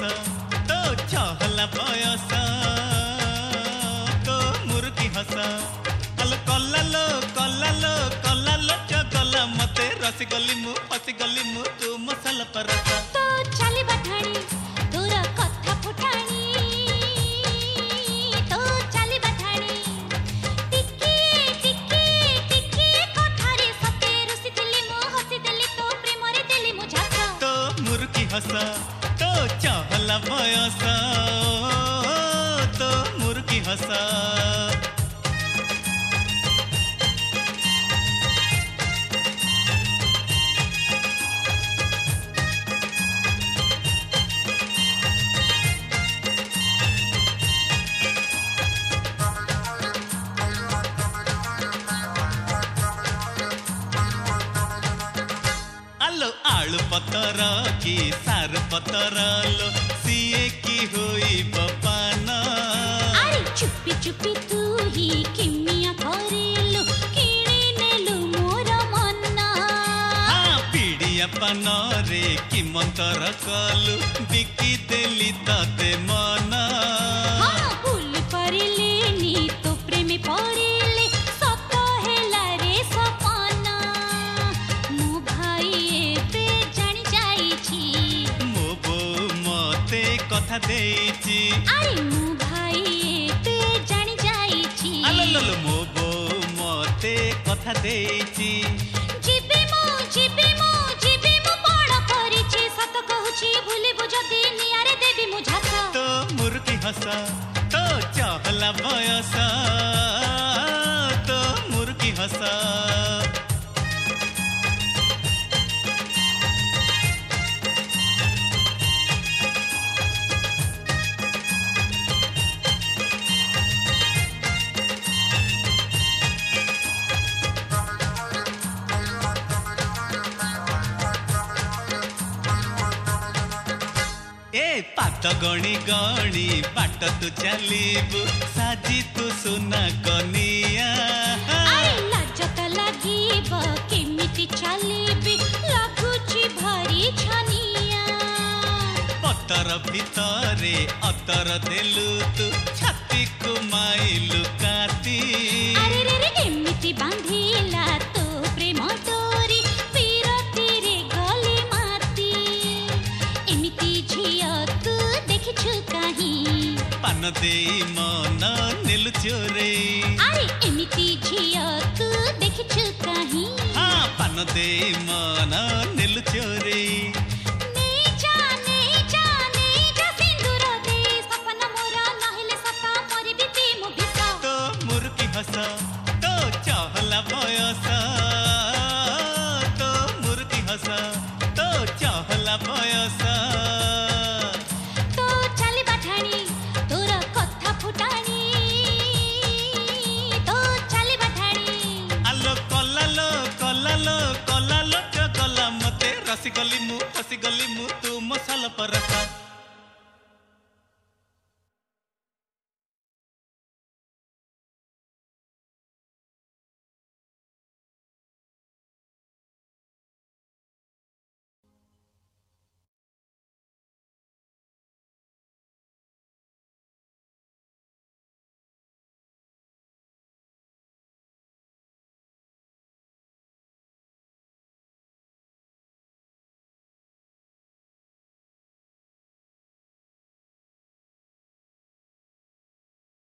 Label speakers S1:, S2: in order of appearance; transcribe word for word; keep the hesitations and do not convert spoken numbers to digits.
S1: तो चहला बयस तो मुर्गी हस आलो कलालो कलालो कलालो चगला मते रसगली मु फसगली मु तू मसाला परस
S2: तो चली बठाणी तोरा कथा फुटाणी तो चली बठाणी टिके टिके टिके कथारे सते रुसी दिली मु हसी दिली तो प्रेम रे दिली मु झास
S1: तो मुर्गी हस तो चहला बयस तो मुर्गी हस आलू पतर की सार पतर लो सीए की होई बपाना
S2: अरे चुपी चुपी तू ही किमिया करेलु किणी नेलु मोर मना
S1: हाँ पीड़िया पान रे कि मंतर कलु बिकी देली तते मना
S2: हाँ भूल परिले नी तो प्रेमी परिले सत हेला रे सपना मो भाई एबे जानी जाईची
S1: मो बो मते कथा देईची
S2: अरे मो भाई एबे जानी जाईची
S1: आलो मो बो मते कथा देईची
S2: जीबे मो जीबे मो जीबे मो बड़ करिची सत कहूची भूलिबु जदी नियारे देबी मु झास
S1: तो मुर्गी हस तो चहला बयस तो मुर्गी हस ए पात गणी गणी बाट तू चलीबु साजी तू सुना कनिया
S2: अरे लाज त लागिब केमिति चलीबी लागुची भारी छनिया
S1: पतर भितरे अतर देलु तू छाती को माइलु काती
S2: अरे रे रे केमिति बांधिला तो प्रेम डोरी पीरती रे गली माती एमिति झिया तू देखिछु काहीं
S1: पान देई मन नेलु चोरे
S2: अरे एमिति झिया तू देखिछु काहीं
S1: हाँ पान देई मन नेलु चोरे
S2: ने जा ने जा ने जा सिंदूर दे सपना मोरा नहिले सता मरि बिती मु बिसा
S1: तो मुर्गी हस तो चहला बयस तो मुर्गी हस तो चहला बयस
S2: तो चली बठाणी तोरा कथा फुटाणी तो चली बठाणी
S1: आलो कलालो कलालो कलालो चगला मते रसगली मु फसगली मु तू मसाला परसा